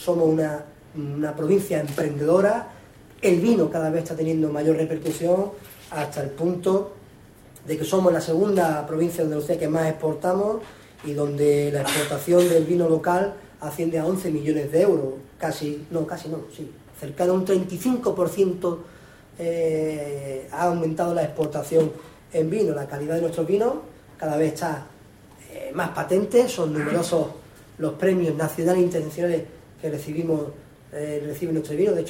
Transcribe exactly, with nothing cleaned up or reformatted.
somos una, una provincia emprendedora. El vino cada vez está teniendo mayor repercusión, hasta el punto de que somos la segunda provincia de Andalucía que más exportamos y donde la exportación del vino local asciende a once millones de euros, casi, no, casi no, sí, cercano a un treinta y cinco por ciento eh, ha aumentado la exportación en vino. La calidad de nuestros vinos cada vez está eh, más patente, son numerosos los premios nacionales e internacionales que recibimos, eh, reciben nuestro vino. De hecho,